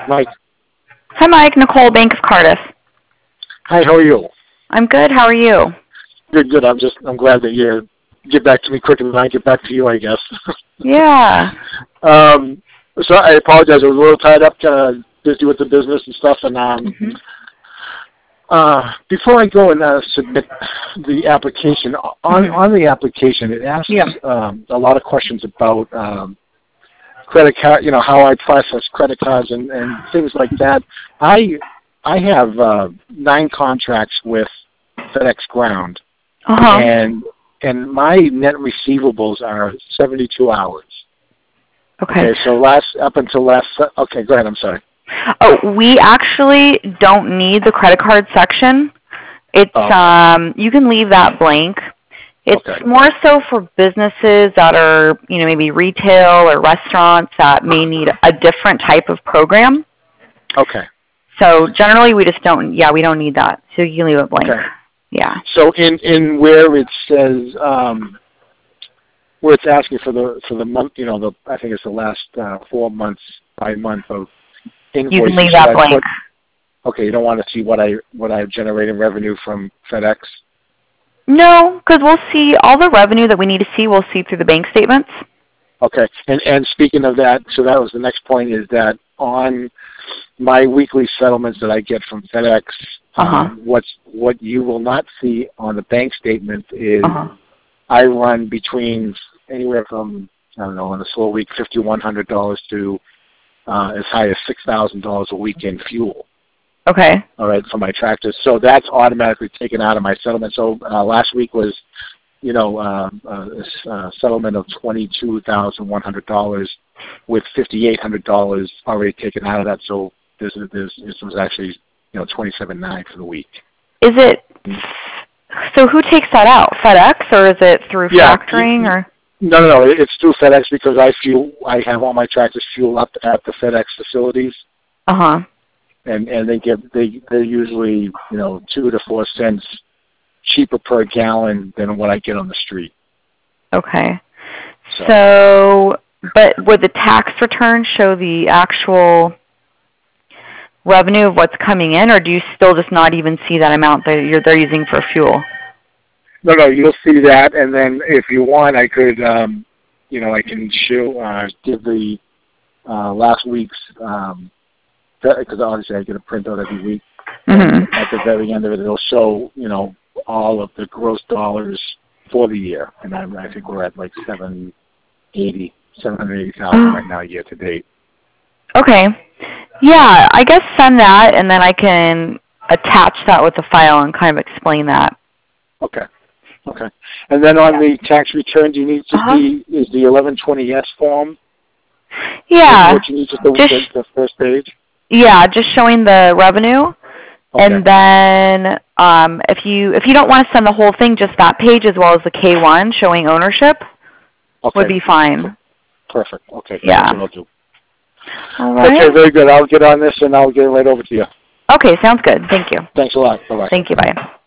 Mike. Hi, Mike. Nicole, Bank of Cardiff. Hi, how are you? I'm good. How are you? Good. I'm glad that you get back to me quicker than I get back to you, I guess. Yeah. So I apologize. I was a little tied up, busy with the business and stuff. And before I go and submit the application, on the application, it asks a lot of questions about credit card. You know, how I process credit cards and things like that. I have 9 contracts with FedEx Ground, and my net receivables are 72 hours. Okay, so up until last. Okay, go ahead. I'm sorry. Oh, we actually don't need the credit card section. It's you can leave that blank. It's more so for businesses that are, you know, maybe retail or restaurants that may need a different type of program. Okay. So generally, we just don't. Yeah, we don't need that. So you can leave it blank. Okay. Yeah. So in where it says where it's asking for the month, you know, I think it's the last 4 months by month of invoices. You can leave that blank. Okay, you don't want to see what I generate in revenue from FedEx? No, because we'll see all the revenue that we need to see. We'll see through the bank statements. Okay, and speaking of that, so that was the next point, is that on my weekly settlements that I get from FedEx, what you will not see on the bank statement is I run between anywhere from, I don't know, on a slow week, $5,100 to as high as $6,000 a week in fuel. Okay. All right, for my tractors. So that's automatically taken out of my settlement. So last week was, you know, a settlement of $22,100 with $5,800 already taken out of that. So this was actually, you know, $27,900 for the week. Is it? So who takes that out? FedEx, or is it through factoring, or? No. It's through FedEx because I have all my tractors fuel up at the FedEx facilities. And they're usually, you know, 2 to 4 cents cheaper per gallon than what I get on the street. Okay. So but would the tax return show the actual revenue of what's coming in, or do you still just not even see that amount that they're using for fuel? No, you'll see that, and then if you want, I could, you know, I can give the last week's, because obviously I get a printout every week. And at the very end of it, it'll show, you know, all of the gross dollars for the year, and I think we're at like 780,000 right now, year to date. Okay. Yeah, I guess send that, and then I can attach that with the file and kind of explain that. Okay. And then on the tax return, do you need to is the 1120S form? Yeah. What you need to do with the first page? Yeah, just showing the revenue. Okay. And then if you don't want to send the whole thing, just that page as well as the K1 showing ownership would be fine. Perfect. Okay. Yeah. That's what I'll do. All right. Okay, very good. I'll get on this and I'll get it right over to you. Okay, sounds good. Thank you. Thanks a lot. Bye-bye. Thank you. Bye.